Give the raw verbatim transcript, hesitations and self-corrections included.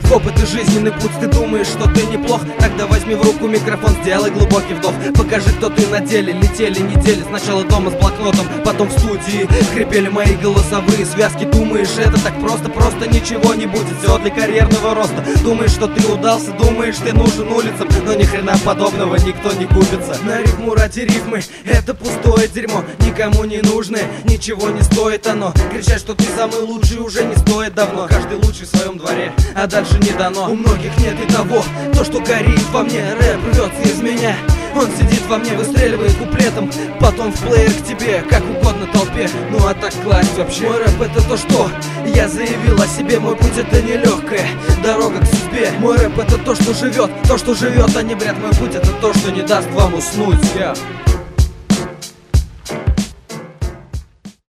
опыт и жизненный путь. Ты думаешь, что ты неплох? Тогда возьми в руку микрофон, сделай глубокий вдох. Покажи, кто ты на деле. Летели недели, сначала дома с блокнотом, потом в студии хрипели мои голосовые связки. Думаешь, это так просто, просто ничего не будет. Все для карьерного роста. Думаешь, что ты удался, думаешь, ты нужен улицам, но ни хрена подобного никто не купится. На рифму ради рифмы, это пустое дерьмо, никому не нужное, ничего не стоит оно. Кричать, что ты самый лучший, уже не стоит давно. Каждый лучший в своем дворе, а дальше не дано. У многих нет и того, то, что горит во мне. Рэп рвется из меня, он сидит во мне, выстреливает куплетом, потом в плеер к тебе, как угодно толпе. Ну а так класть вообще. Мой рэп это то, что я заявил о себе. Мой путь это нелегкая дорога к судьбе. Мой рэп это то, что живет, то, что живет, а не бред. Мой путь это то, что не даст вам уснуть. Yeah.